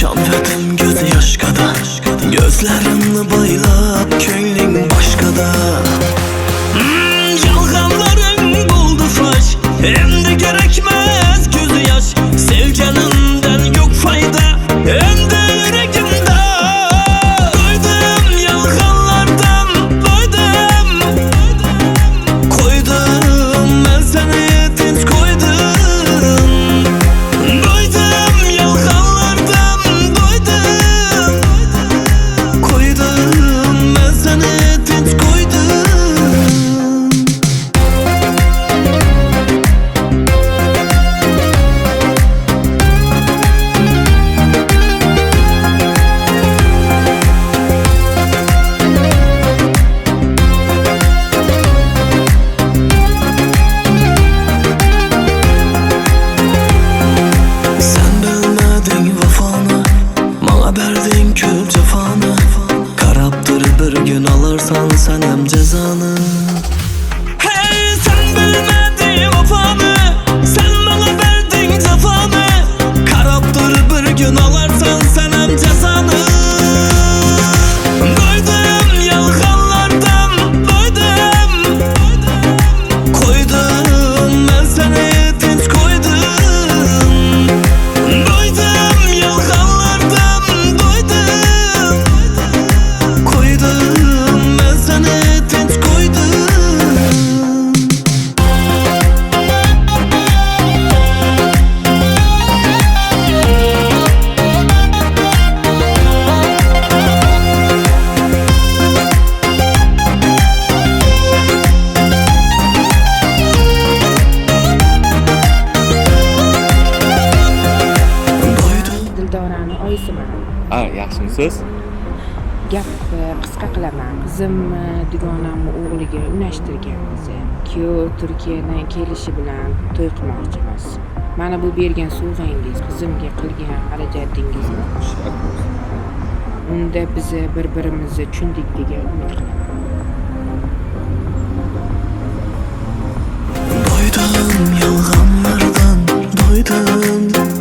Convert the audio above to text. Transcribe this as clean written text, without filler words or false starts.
Şanfetim gözü yaşkada, gözlerimni boylab ko'ngling boshqada. Yolg'onlaring bo'ldi fosh, endi kerakmas ko'zi yosh. Sevganimdan yo'q foyda, endi yuragimda. Doydim yolg'onlardan, doydim. Qo'ydim men seni tinch qo'ydim. Doydim yolg'onlardan, doydim. Qo'ydim men seni tinch qo'ydim. Sen bilmedin vefanı, bana berdin kül cefanı. Karab dur bir gün alırsan sen hem cezanı. Hey sen bilmedin vefanı, sen bana berdin cefanı. Karab dur bir gün alırsan sen hem cezanı. Doydum yalganlardan, doydum. Koydum ben seni tinch koydum. Doydum yalganlardan, doydum. Koydum ben seni tinch koydum. Dildorani oyisiman. Yaxshimisiz? Gap qisqa qilaman. Qizim dugonamni o'g'liga unashtirganmiz. Kuyov Turkiyadan kelishi bilan to'y qilmoqchimiz. Mana bu bergan sovg'angiz, qizimga qilgan xarajatingizni. Unda biz bir-birimizni tushundik degan umid qilaman. Doydum yolg'onlardan, doydum.